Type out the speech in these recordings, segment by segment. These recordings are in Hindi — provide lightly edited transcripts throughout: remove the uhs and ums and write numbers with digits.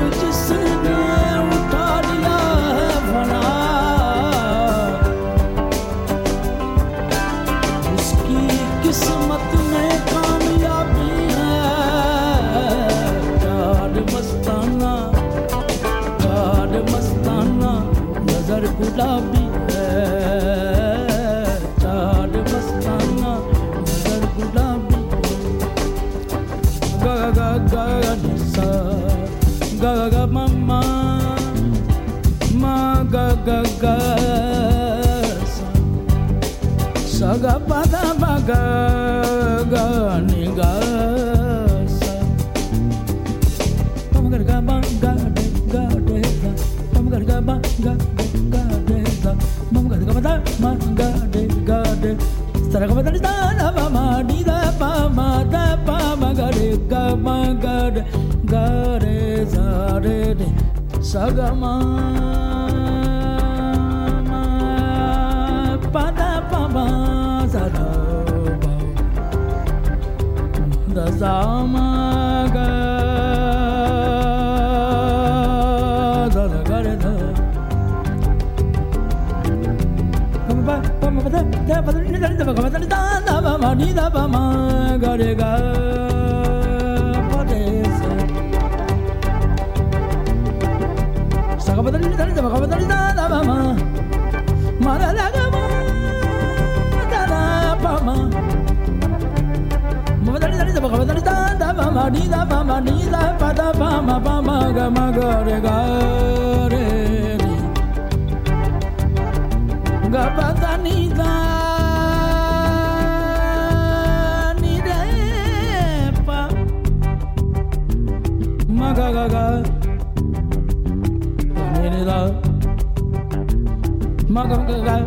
जिसने उठा लिया है फना, उसकी किस्मत में कामयाबी है। चाँद मस्ताना, चाँद मस्ताना, नजर गुलाबी है। चाँद मस्ताना, नजर गुलाबी। गा गा गा सा, गा गा मम्मा, मा गा गा गा सा, सा गा पा दा मा गा गा नि गा सा, pam ga ga ma ga de ga, pam ga ga ma ga de ga, pam ga ga ma da ma ga de, sa ga ma da ni da na ma ma ni da pa ma da pa ma ga de ga ma ga de ga re sa re de sa ga ma ma pa da pa ma sa da ba da sa ma ga da da ga re da pa pa ma pa da pa da ni da da pa da da da pa ma ni da pa ma ga re ga pa de sa sa ga pa da ni da da pa da da da pa ma ma da da ga ma da da pa ma ma da ni da da pa da da pa ma ni da pa ma ni da pa da pa ma ga re ni ga pa da ni da ni de pa ma ga ga ga ni da ma ga ga ga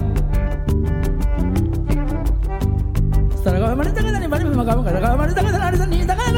sa ga ma ni da ga ni ma ga ga ma ni da ga ni da ga